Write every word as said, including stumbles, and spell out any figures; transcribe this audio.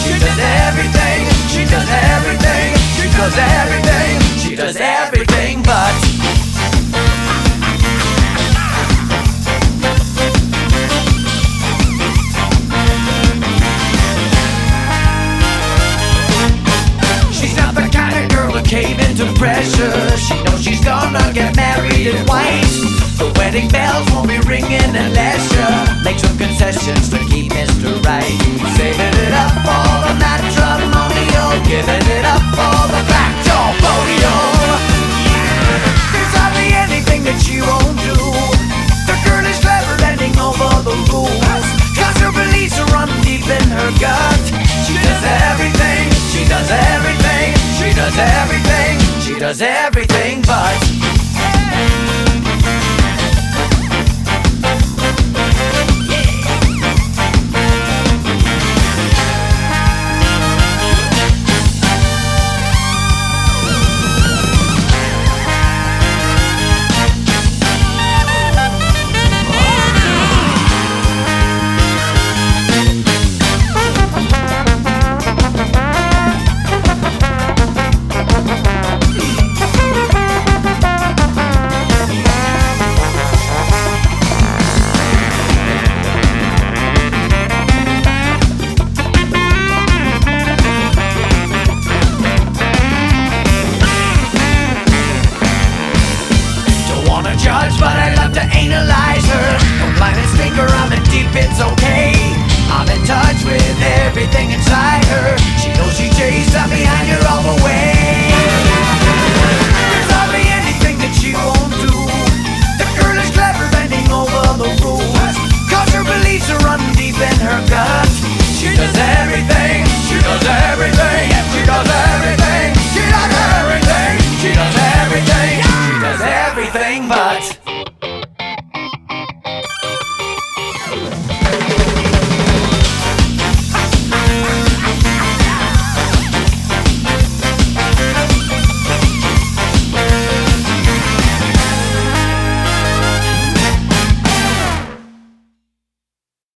She does everything, she does everything, she does everything, she does everything but. She's not the kind of girl to cave into pressure. She knows she's gonna get married in white. The wedding bells won't be ringing unless you make some concessions to keep Mister Right. Saving it up for the matrimonial, giving it up for the back door podium. There's hardly anything that she won't do. The girl is clever, bending over the rules, cause her beliefs are run deep in her gut. She does everything, she does everything, she does everything, she does everything but.